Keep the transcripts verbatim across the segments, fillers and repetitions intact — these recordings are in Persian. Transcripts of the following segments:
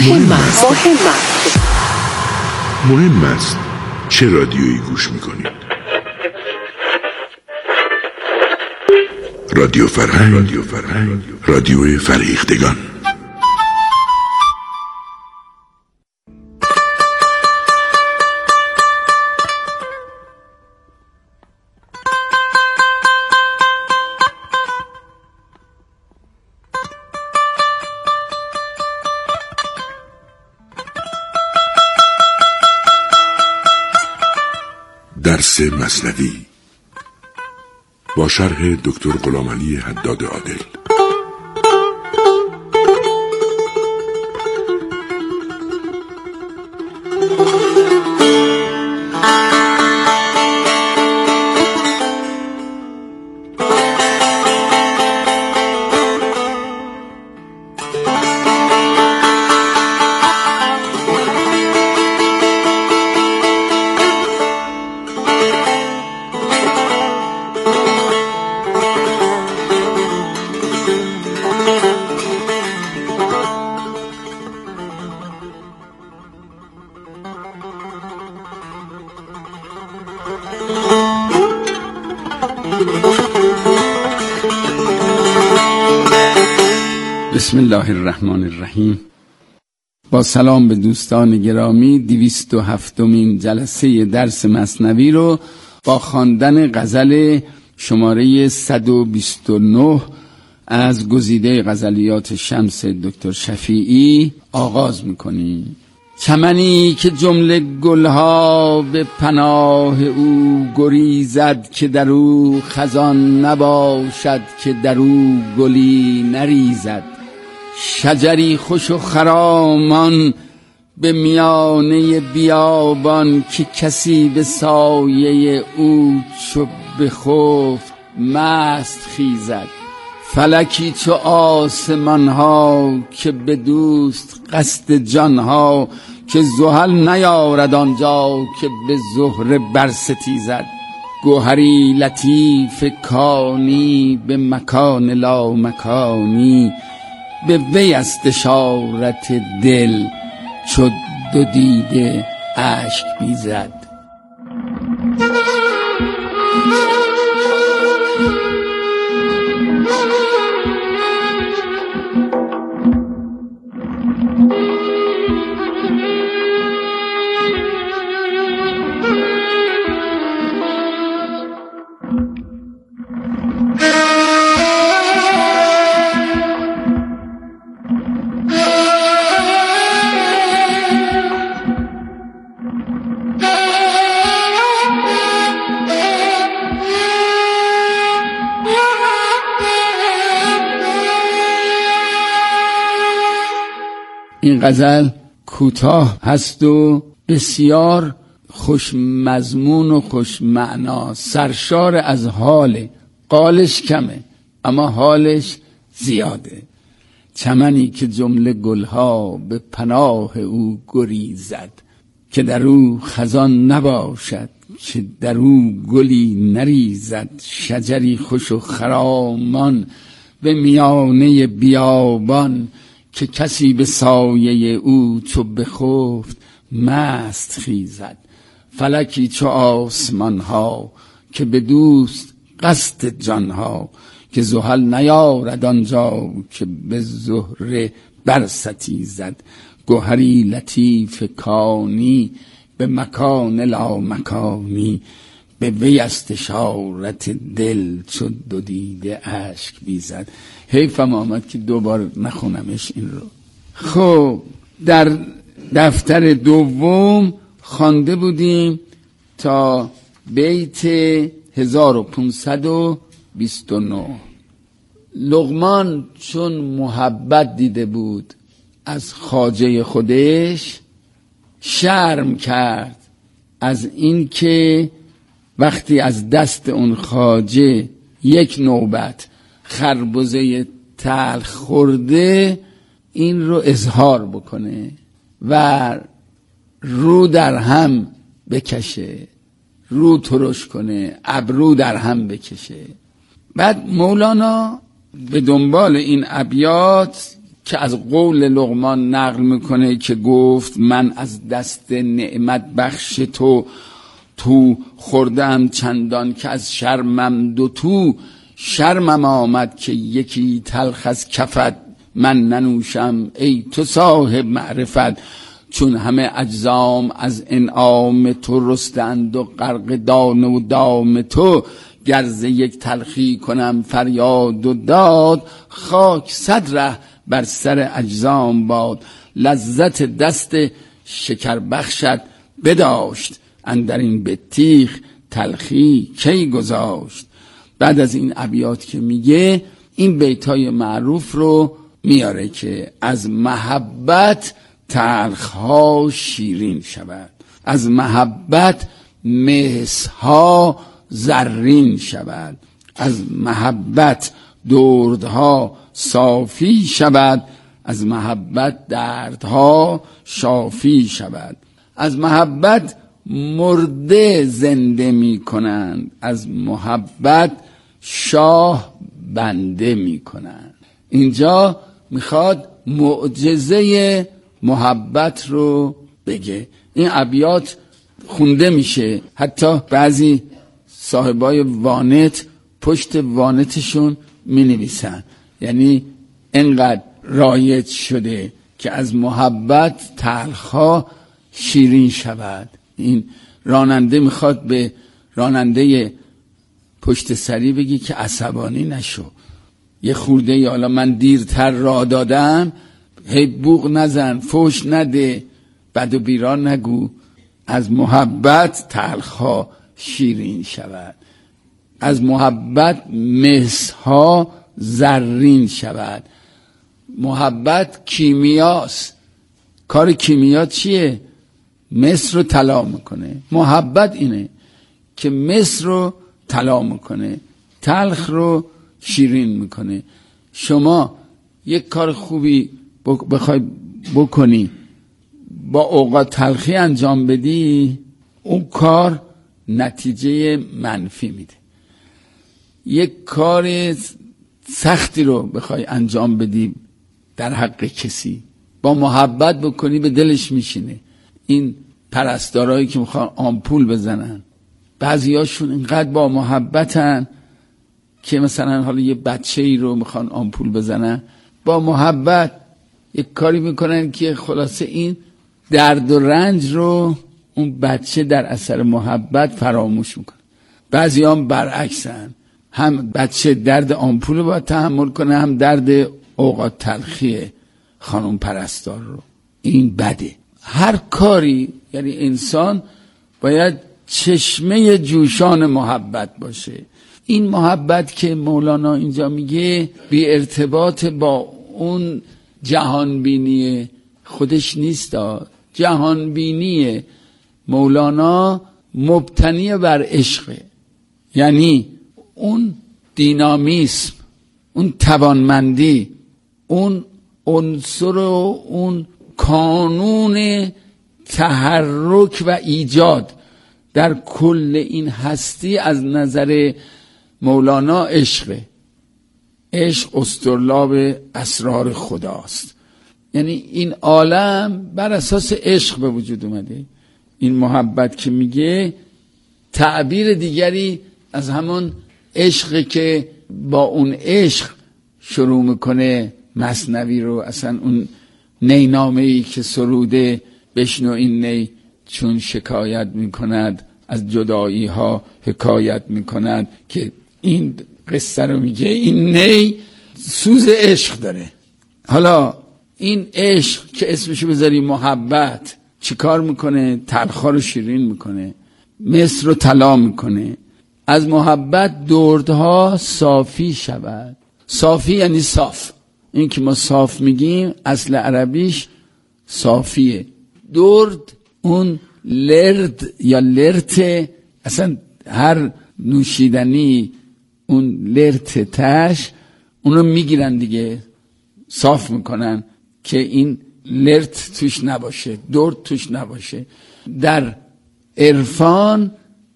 مهم است مهم است مهم است چه رادیویی گوش میکنید؟ رادیو فرهنگ، رادیو فرهنگ، رادیو فرهیختگان. درس مثنوی با شرح دکتر غلامعلی حداد عادل. بسم الله الرحمن الرحیم. با سلام به دوستان گرامی، دویست و هفتمین جلسه درس مثنوی رو با خواندن غزل شماره صد و بیست و نه از گزیده غزلیات شمس دکتر شفیعی آغاز میکنیم. چمنی که جمله گلها به پناه او گریزد، که در او خزان نباشد که در او گلی نریزد. شجری خوش و خرامان به میانه بیابان، که کسی به سایه او چو بخفت مست خیزد. فلکی چو آسمان ها که به دوست قصد جان ها، که زحل نیارد آنجا که به زهره برستیزد. گوهری لطیف کانی به مکان لا مکانی، به وی است اشارت دل چو دو دیده اشک بیزد. این غزل کوتاه هست و بسیار خوش مضمون و خوش معنا، سرشار از حاله. قالش کمه اما حالش زیاده. چمنی که جمله گلها به پناه او گریزد، که در او خزان نباشد که در او گلی نریزد. شجری خوش و خرامان به میانه بیابان، که کسی به سایه او چو بخفت مست خیزد. فلکی چو آسمان ها که به دوست قصد جان ها، که زحل نیارد آنجا که به زهره برستیزد. گوهری لطیف کانی به مکان لا مکانی، به وی است اشارت دل چو دو دیده اشک بیزد. حیفم آمد که دوبار نخونمش این رو. خب در دفتر دوم خوانده بودیم تا بیت هزار و پانصد و بیست و نه. لقمان چون محبت دیده بود از خواجه خودش، شرم کرد از این که وقتی از دست اون خواجه یک نوبت خربزه تلخ خورده، این رو اظهار بکنه و رو در هم بکشه، رو ترش کنه، ابرو در هم بکشه. بعد مولانا به دنبال این ابیات که از قول لقمان نقل میکنه که گفت من از دست نعمت بخش تو تو خوردم چندان که از شرمم دو تو شرمم آمد که یکی تلخ از کفت من ننوشم ای تو صاحب معرفت. چون همه اجزام از انعام تو رستند و غرق دانه و دام تو گرز یک تلخی کنم فریاد و داد خاک صد ره بر سر اجزام باد. لذت دست شکر بخشت بداشت اندر این بطیخ تلخی کی گذاشت. بعد از این ابیات که میگه این بیتای معروف رو میاره که از محبت تلخها شیرین شود، از محبت مسها زرین شود، از محبت دردها صافی شود، از محبت دردها شافی شود. از محبت مرده زنده می کنند، از محبت شاه بنده می کنند. اینجا میخواد معجزه محبت رو بگه. این ابیات خونده میشه، حتی بعضی صاحبای وانت پشت وانتشون می نویسن، یعنی اینقدر رایج شده که از محبت تلخها شیرین شود. این راننده میخواد به راننده پشت سری بگی که عصبانی نشو، یه خورده یا حالا من دیرتر راه دادم، هی بوق نزن، فوش نده، بد و بیران نگو. از محبت تلخها شیرین شود، از محبت مسها زرین شود. محبت کیمیاست. کار کیمیا چیه؟ مس رو طلا میکنه. محبت اینه که مس رو طلا میکنه، تلخ رو شیرین میکنه. شما یک کار خوبی بخوای بکنی با اوقات تلخی انجام بدی، اون کار نتیجه منفی میده. یک کار سختی رو بخوای انجام بدی در حق کسی، با محبت بکنی به دلش میشینه. این پرستارایی که میخوان آمپول بزنن، بعضیاشون اینقدر با محبتن که مثلا حالا یه بچه ای رو میخوان آمپول بزنن، با محبت یک کاری میکنن که خلاصه این درد و رنج رو اون بچه در اثر محبت فراموش میکنه. بعضی هم برعکسن، هم بچه درد آمپول رو باید تحمل کنه، هم درد اوقات تلخی خانم پرستار رو. این بده. هر کاری، یعنی انسان باید چشمه جوشان محبت باشه. این محبت که مولانا اینجا میگه بی ارتباط با اون جهانبینی خودش نیست. جهانبینی مولانا مبتنی بر عشقه، یعنی اون دینامیسم، اون توانمندی، اون عنصر و اون کانون تحرک و ایجاد در کل این هستی از نظر مولانا عشقه. عشق اسطرلاب اسرار خداست. یعنی این عالم بر اساس عشق به وجود اومده. این محبت که میگه تعبیر دیگری از همون عشق که با اون عشق شروع میکنه مثنوی رو. اصلا اون نی نامه‌ای که سروده بشنو این نی چون شکایت میکند از جدایی ها حکایت میکند، که این قصه رو میگه. این نی سوز عشق داره. حالا این عشق که اسمشو بذاری محبت، چی کار میکنه؟ تلخا رو شیرین میکنه، مس رو طلا میکنه. از محبت دردها صافی شود. صافی یعنی صاف. این که ما صاف میگیم اصل عربیش صافیه. درد اون لرد یا لرت، اصلا هر نوشیدنی اون لرت تش اونو میگیرن دیگه، صاف میکنن که این لرت توش نباشه، درد توش نباشه. در عرفان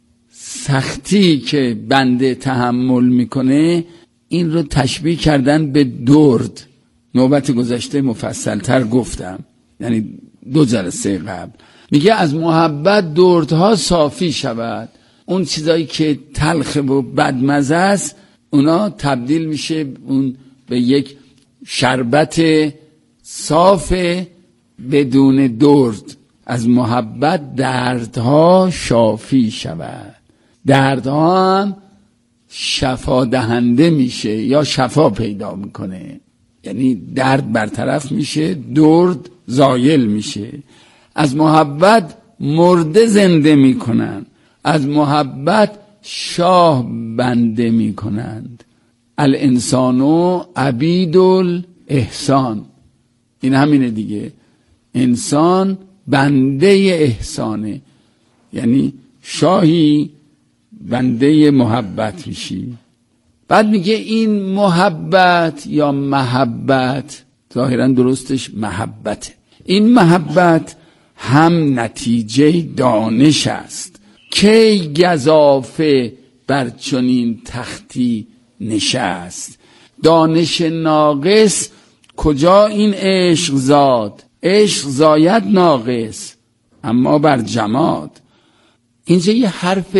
سختی که بنده تحمل میکنه این رو تشبیه کردن به درد. نوبت گذشته مفصلتر گفتم، یعنی دو جلسه قبل. میگه از محبت دردها صافی شود، اون چیزایی که تلخ و بدمزه است اونا تبدیل میشه اون به یک شربت صاف بدون درد. از محبت دردها شافی شود، دردها هم شفا دهنده میشه یا شفا پیدا میکنه، یعنی درد برطرف میشه، درد زایل میشه. از محبت مرده زنده میکنن، از محبت شاه بنده میکنند. الانسانو عبید الاحسان، این همینه دیگه، انسان بنده احسانه، یعنی شاهی بنده محبت میشی. بعد میگه این محبت یا محبت، ظاهرا درستش محبته، این محبت هم نتیجه دانش است. کی گزافه بر چنین تختی نشست، دانش ناقص کجا این عشق زاد، عشق زاید ناقص اما بر جماد. اینجا یه حرف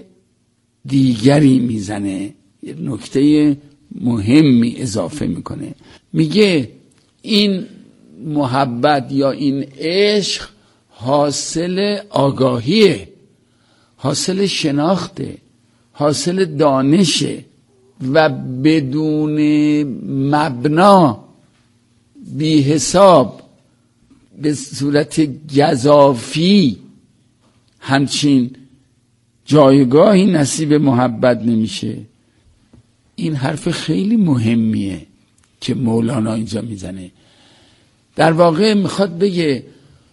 دیگری میزنه، یه نکته مهمی اضافه میکنه. میگه این محبت یا این عشق حاصل آگاهیه، حاصل شناخته، حاصل دانشه و بدون مبنا بی حساب به صورت گزافی همچین جایگاهی نصیب محبت نمیشه. این حرف خیلی مهمیه که مولانا اینجا میزنه. در واقع میخواد بگه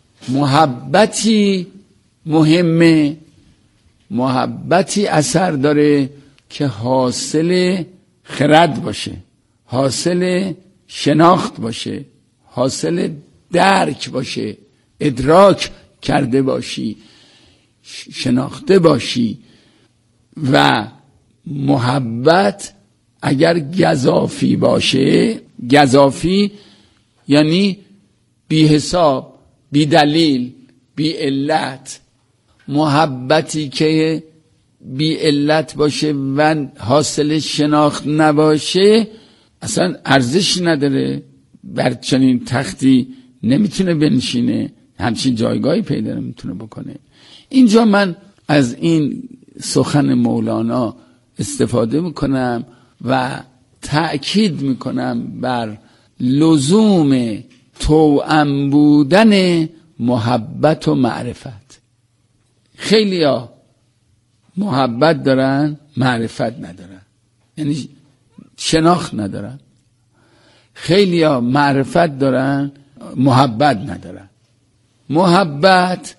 محبتی مهمه، محبتی اثر داره که حاصل خرد باشه، حاصل شناخت باشه، حاصل درک باشه، ادراک کرده باشی، شناخته باشی. و محبت اگر گزافی باشه، گزافی یعنی بی حساب، بی دلیل، بی علت. محبتی که بی علت باشه و حاصل شناخت نباشه اصلا ارزش نداره، بر چنین تختی نمیتونه بنشینه، همچین جایگاهی پیدا نمیتونه بکنه. اینجا من از این سخن مولانا استفاده میکنم و تأکید میکنم بر لزوم توأم بودن محبت و معرفت. خیلی ها محبت دارن معرفت ندارن، یعنی شناخت ندارن. خیلی ها معرفت دارن محبت ندارن. محبت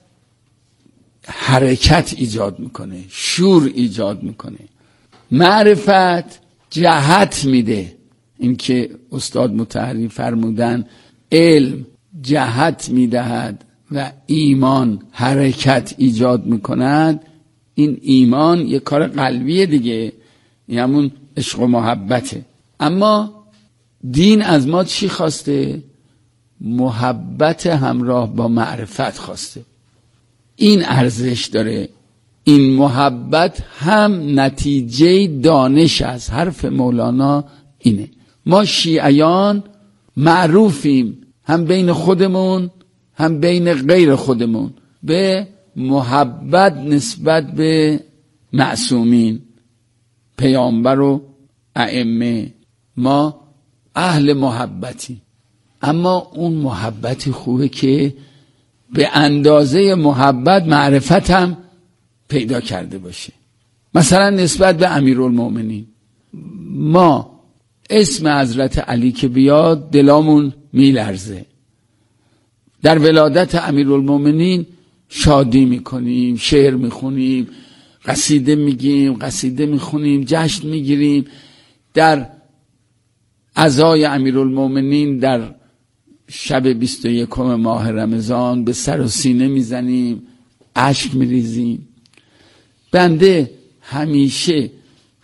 حرکت ایجاد میکنه، شور ایجاد میکنه. معرفت جهت میده. این که استاد مطهری فرمودن علم جهت میدهد و ایمان حرکت ایجاد میکند. این ایمان یک کار قلبیه دیگه، این همون عشق و محبته. اما دین از ما چی خواسته؟ محبت همراه با معرفت خواسته. این ارزش داره. این محبت هم نتیجه دانش است. حرف مولانا اینه. ما شیعیان معروفیم هم بین خودمون هم بین غیر خودمون به محبت نسبت به معصومین، پیامبر و ائمه. ما اهل محبتی، اما اون محبتی خوبه که به اندازه محبت معرفت هم پیدا کرده باشه. مثلا نسبت به امیرالمومنین، ما اسم حضرت علی که بیاد دلامون میلرزه. در ولادت امیرالمومنین شادی میکنیم، شعر میخونیم، قصیده میگیم، قصیده میخونیم، جشن میگیریم. در عزای امیرالمومنین در شب بیست و یکم ماه رمضان به سر و سینه میزنیم، اشک میریزیم. بنده همیشه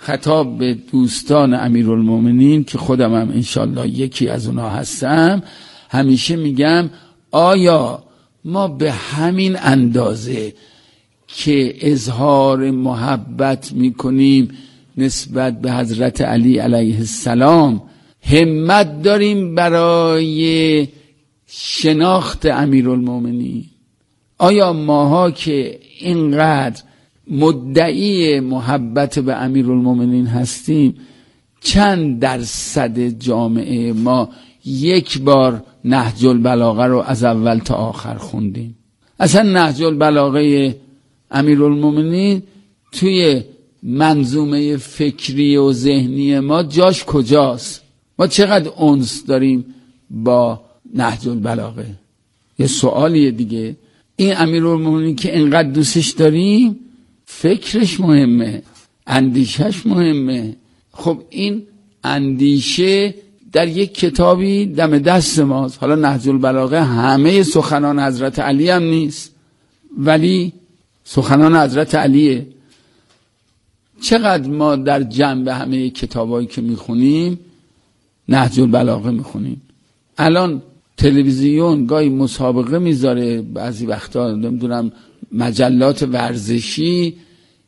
خطاب به دوستان امیرالمومنین که خودم هم انشالله یکی از اونا هستم، همیشه میگم آیا ما به همین اندازه که اظهار محبت میکنیم نسبت به حضرت علی علیه السلام همت داریم برای شناخت امیرالمومنین؟ آیا ماها که اینقدر مدعی محبت به امیرالمومنین هستیم چند درصد جامعه ما یک بار نهج البلاغه رو از اول تا آخر خوندیم؟ اصلا نهج البلاغه امیرالمومنین توی منظومه فکری و ذهنی ما جاش کجاست؟ ما چقدر انس داریم با نهج البلاغه؟ یه سوالیه دیگه. این امیرالمومنین که اینقدر دوستش داریم فکرش مهمه، اندیشش مهمه. خب این اندیشه در یک کتابی دم دست ماست. حالا نهج البلاغه همه سخنان حضرت علی هم نیست، ولی سخنان حضرت علیه. چقدر ما در جنب همه کتابایی که میخونیم نهج البلاغه میخونیم؟ الان تلویزیون گاهی مسابقه میذاره، بعضی وقتا نمیدونم مجلات ورزشی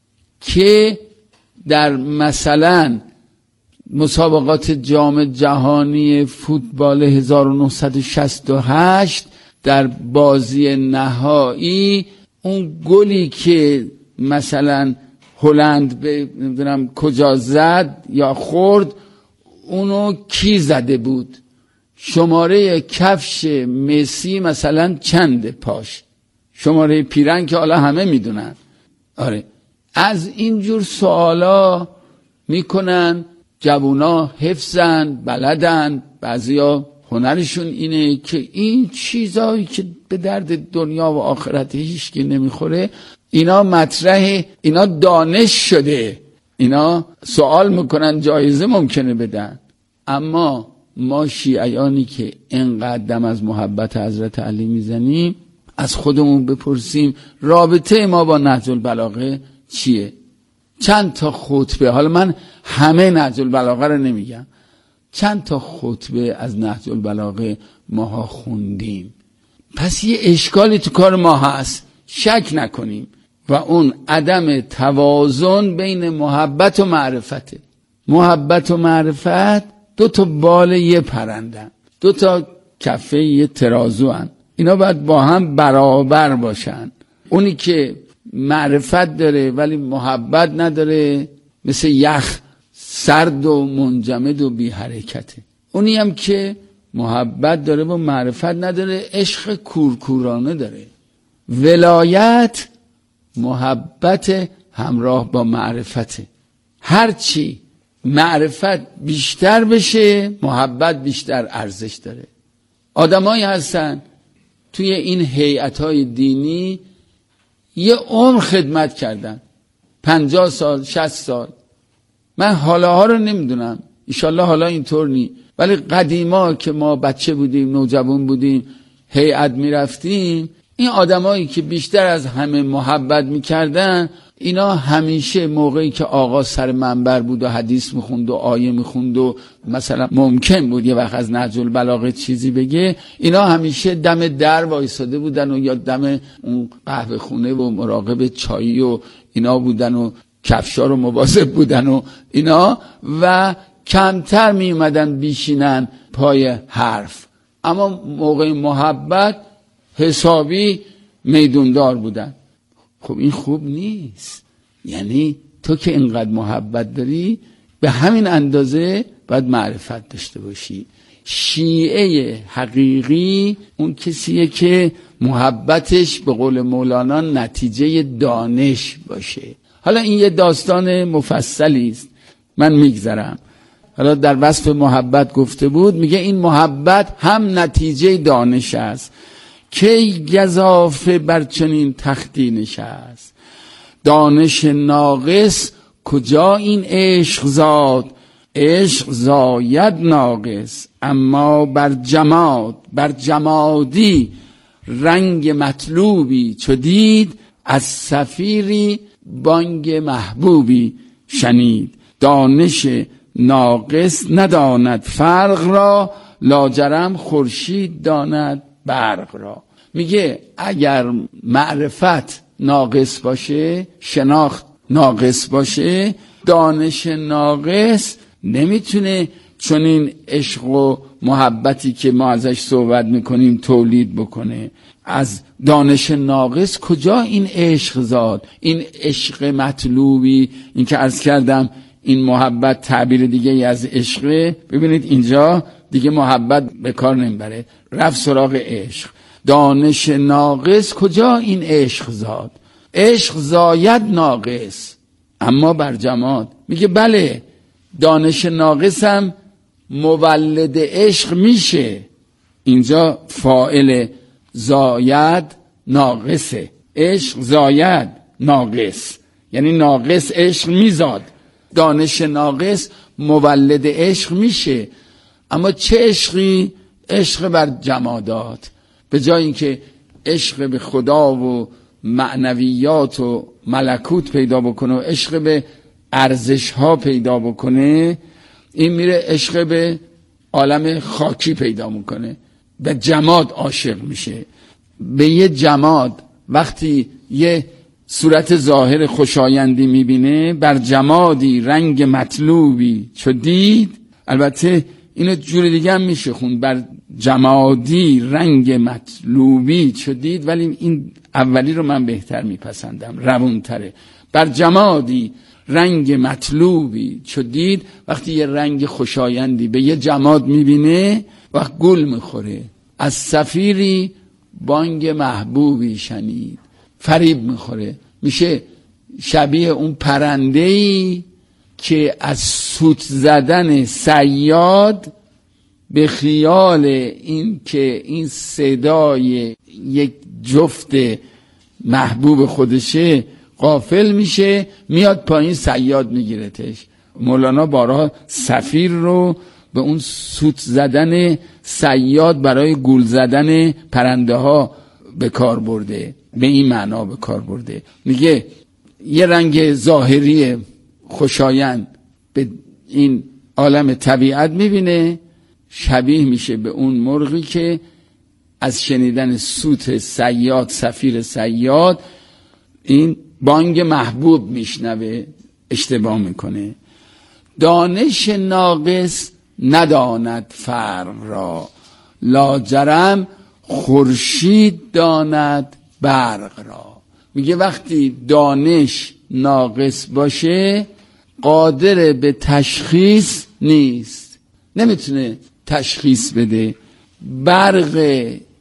که در مثلا مسابقات جام جهانی فوتبال هزار و نهصد و شصت و هشت در بازی نهایی اون گلی که مثلا هلند به نمیدونم کجا زد یا خورد اونو کی زده بود، شماره کفش مسی مثلا چنده پاش، شماره پیرن که حالا همه میدونن. آره از اینجور سوالا میکنن، جوونا حفظن، بلدن، بعضیا هنرشون اینه که این چیزایی که به درد دنیا و آخرت هیچ کی نمیخوره اینا مطرح، اینا دانش شده، اینا سوال میکنن، جایزه ممکنه بدن. اما ما شیعیانی که اینقدر دم از محبت حضرت علی میزنیم از خودمون بپرسیم رابطه ما با نهج البلاغه چیه؟ چند تا خطبه، حالا من همه نهج البلاغه رو نمیگم، چند تا خطبه از نهج البلاغه ماها خوندیم؟ پس یه اشکالی تو کار ما هست، شک نکنیم، و اون عدم توازن بین محبت و معرفته. محبت و معرفت دو تا بال یه پرندن، دو تا کفه یه ترازو هن. اینا باید با هم برابر باشن. اونی که معرفت داره ولی محبت نداره مثل یخ سرد و منجمد و بی حرکته. اونی هم که محبت داره و معرفت نداره عشق کورکورانه داره. ولایت محبت همراه با معرفته. هرچی معرفت بیشتر بشه محبت بیشتر ارزش داره. آدمایی هستن توی این هیئت‌های دینی یه عمر خدمت کردن، پنجاه سال، شصت سال. من حالاها رو نمیدونم، ایشالله حالا اینطور نی، ولی قدیما که ما بچه بودیم، نوجوان بودیم، هیئت میرفتیم، این آدمایی که بیشتر از همه محبت میکردن اینا همیشه موقعی که آقا سر منبر بود و حدیث میخوند و آیه میخوند و مثلا ممکن بود یه وقت از نهج البلاغه چیزی بگه، اینا همیشه دم در وایساده بودن و یا دم اون قهوه خونه و مراقب چایی و اینا بودن و کفشا رو مواظب بودن و اینا، و کمتر میومدن بیشینن پای حرف. اما موقع محبت حسابی میدوندار بودن. خب این خوب نیست. یعنی تو که اینقدر محبت داری به همین اندازه باید معرفت داشته باشی. شیعه حقیقی اون کسیه که محبتش به قول مولانا نتیجه دانش باشه. حالا این یه داستان مفصلی است، من میگذرم. حالا در وصف محبت گفته بود، میگه این محبت هم نتیجه دانش است که گزافه بر چنین تختی نشست، دانش ناقص کجا این عشق زاد، عشق زاید ناقص اما بر جماد، بر جمادی رنگ مطلوبی چو دید، از صفیری بانگ محبوبی شنید. دانش ناقص نداند فرق را، لاجرم خورشید داند برق را. میگه اگر معرفت ناقص باشه، شناخت ناقص باشه، دانش ناقص نمیتونه چون این عشق و محبتی که ما ازش صحبت میکنیم تولید بکنه. از دانش ناقص کجا این عشق زاد؟ این عشق مطلوبی، این که عرض کردم این محبت تعبیر دیگه ای از عشقه. ببینید اینجا دیگه محبت به کار نمیبره، رفت سراغ عشق. دانش ناقص کجا این عشق زاد؟ عشق زاید ناقص اما بر جماد. میگه بله دانش ناقص هم مولد عشق میشه. اینجا فاعل زاید ناقصه، عشق زاید ناقص، یعنی ناقص عشق میزاد، دانش ناقص مولد عشق میشه. اما چه عشقی؟ عشق بر جمادات. به جای اینکه عشق به خدا و معنویات و ملکوت پیدا بکنه و عشق به ارزش ها پیدا بکنه، این میره عشق به عالم خاکی پیدا میکنه، به جماد عاشق میشه. به یه جماد وقتی یه صورت ظاهر خوشایندی میبینه، بر جمادی رنگ مطلوبی چو دید، البته اینو جور دیگه هم میشه خون، بر جمادی رنگ مطلوبی چو دید، ولی این اولی رو من بهتر میپسندم، روونتره. بر جمادی رنگ مطلوبی چو دید، وقتی یه رنگ خوشایندی به یه جماد میبینه وقت گل میخوره. از صفیری بانگ محبوبی شنید، فریب میخوره، میشه شبیه اون پرنده‌ای که از سوت زدن صیاد به خیال این که این صدای یک جفت محبوب خودشه غافل میشه، میاد پایین صیاد میگیرتش. مولانا بارها صفیر رو به اون سوت زدن صیاد برای گول زدن پرنده ها به کار برده، به این معنا به کار برده. میگه یه رنگ ظاهری خوشایند به این عالم طبیعت میبینه، شبیه میشه به اون مرغی که از شنیدن سوت صیاد، صفیر صیاد، این بانگ محبوب میشنوه، اشتباه میکنه. دانش ناقص نداند فرق را، لاجرم خورشید داند برق را. میگه وقتی دانش ناقص باشه قادر به تشخیص نیست، نمیتونه تشخیص بده. برق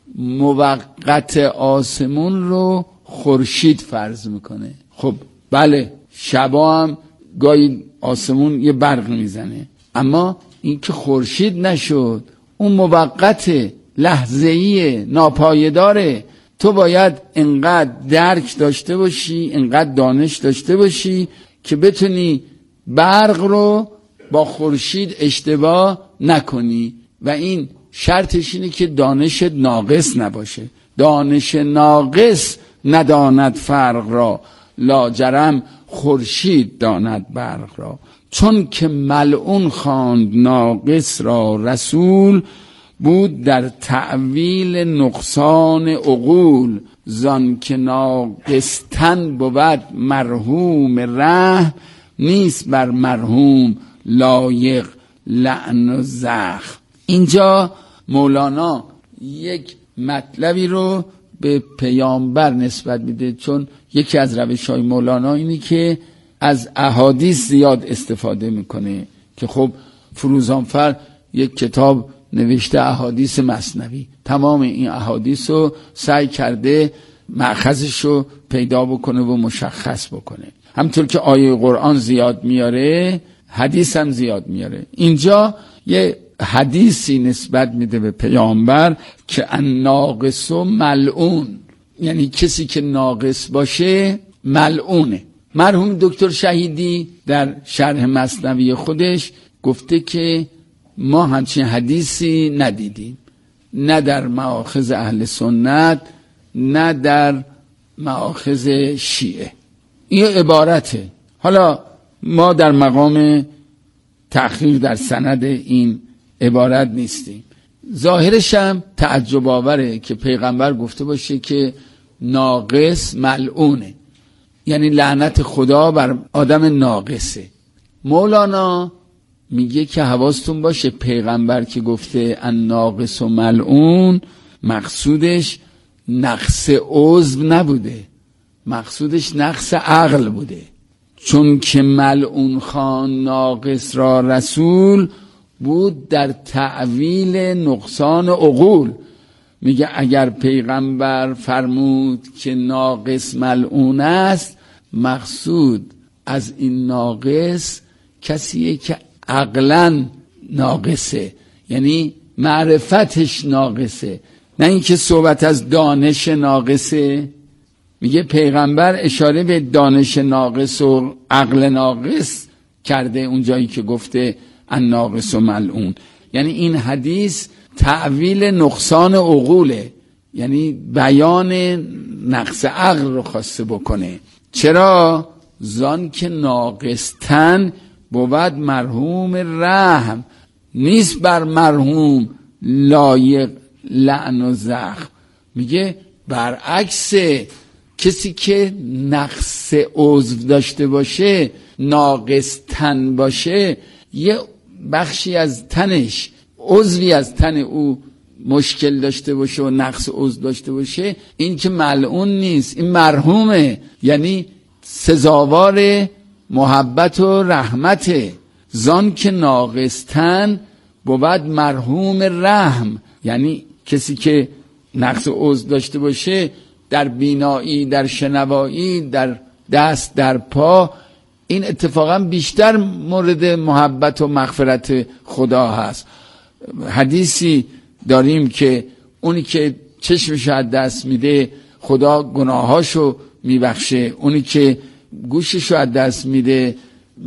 موقت آسمون رو خورشید فرض میکنه. خب بله شبا هم گاهی آسمون یه برق میزنه، اما این که خورشید نشد، اون موقت لحظه‌ای ناپایداره. تو باید انقدر درک داشته باشی، انقدر دانش داشته باشی که بتونی برق رو با خورشید اشتباه نکنی، و این شرطش اینه که دانش ناقص نباشه. دانش ناقص نداند فرق را، لاجرم خورشید داند برق را. چون که ملعون خواند ناقص را رسول، بود در تعویل نقصان عقول. زان که ناقصتن بود مرحوم ره، نیست بر مرحوم لایق لعن و زخم. اینجا مولانا یک مطلبی رو به پیامبر نسبت میده، چون یکی از روش‌های مولانا اینی که از احادیث زیاد استفاده میکنه، که خب فروزانفر یک کتاب نوشته احادیث مثنوی، تمام این احادیث رو سعی کرده مأخذش رو پیدا بکنه و مشخص بکنه. همطور که آیه قرآن زیاد میاره، حدیث هم زیاد میاره. اینجا یه حدیثی نسبت میده به پیامبر که الناقص ملعون، یعنی کسی که ناقص باشه ملعونه. مرحوم دکتر شهیدی در شرح مثنوی خودش گفته که ما همچین حدیثی ندیدیم، نه در مآخذ اهل سنت نه در مآخذ شیعه. این عبارته. حالا ما در مقام تأخیر در سند این عبارت نیستیم. ظاهرش هم تعجب آوره که پیغمبر گفته باشه که ناقص ملعونه، یعنی لعنت خدا بر آدم ناقصه. مولانا میگه که حواستون باشه پیغمبر که گفته ان ناقص و ملعون، مقصودش نقص عضو نبوده، مقصودش نقص عقل بوده. چون که ملعون خان ناقص را رسول بود در تعویل نقصان عقول. میگه اگر پیغمبر فرمود که ناقص ملعون است، مقصود از این ناقص کسیه که عقلاً ناقصه، یعنی معرفتش ناقصه، نه اینکه صحبت از دانش ناقصه. میگه پیغمبر اشاره به دانش ناقص و عقل ناقص کرده اونجایی که گفته ان ناقص و ملعون، یعنی این حدیث تعویل نقصان عقوله، یعنی بیان نقص عقل رو خواسته بکنه. چرا؟ زان که ناقص تن بود مرحوم رحم، نیست بر مرحوم لایق لعن و زخم. میگه برعکس، کسی که نقص عضو داشته باشه، ناقص تن باشه، یه بخشی از تنش، عضوی از تن او مشکل داشته باشه و نقص عضو داشته باشه، این که ملعون نیست، این مرحومه، یعنی سزاوار محبت و رحمته. زان که ناقص تن بود مرحوم رحم، یعنی کسی که نقص عضو داشته باشه در بینایی، در شنوایی، در دست، در پا، این اتفاقا بیشتر مورد محبت و مغفرت خدا هست. حدیثی داریم که اونی که چشمشو از دست میده خدا گناهاشو میبخشه، اونی که گوششو از دست میده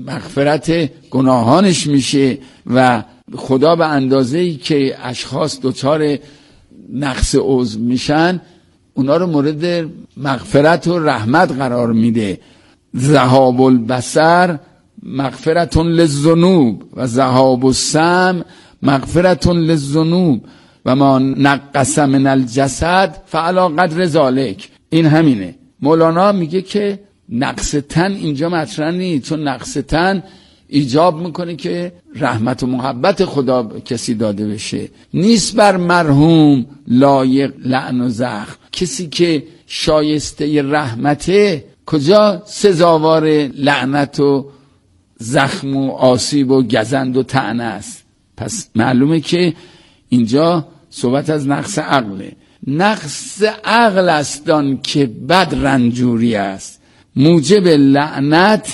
مغفرت گناهانش میشه، و خدا به اندازه‌ای که اشخاص دچار نقص عضو میشن اونا رو مورد مغفرت و رحمت قرار میده. ذهاب البصر مغفرتون للذنوب و ذهاب السمع مغفرتون للذنوب و ما نقص من الجسد فعلی قدر ذالک. این همینه. مولانا میگه که نقص تن اینجا مطرح نیست، چون نقص تن ایجاب میکنه که رحمت و محبت خدا کسی داده بشه. نیست بر مرحوم لایق لعن و زخم، کسی که شایسته رحمته کجا سزاوار لعنت و زخم و آسیب و گزند و طعنه است. پس معلومه که اینجا صحبت از نقص عقله. نقص عقل است آن که بد رنجوری است، موجب لعنت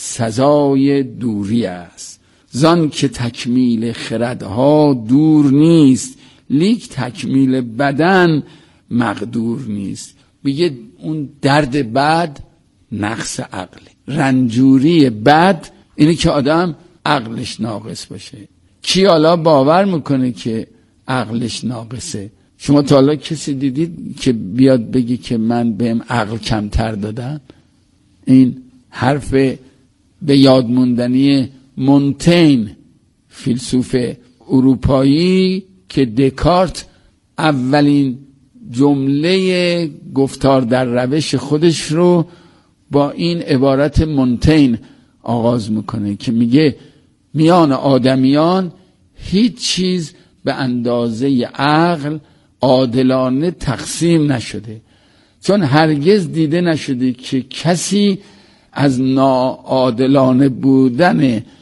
سزای دوری است. زان که تکمیل خردها دور نیست، لیک تکمیل بدن مقدور نیست. میگه اون درد بد نقص عقله، رنجوری بد اینه که آدم عقلش ناقص باشه. کی حالا باور میکنه که عقلش ناقصه؟ شما تا حالا کسی دیدید که بیاد بگی که من بهم عقل کمتر دادم؟ این حرف به یاد موندنی مونتین، فیلسوف اروپایی، که دکارت اولین جمله گفتار در روش خودش رو با این عبارت مونتین آغاز میکنه که میگه میان آدمیان هیچ چیز به اندازه عقل عادلانه تقسیم نشده، چون هرگز دیده نشده که کسی از ناعادلانه بودن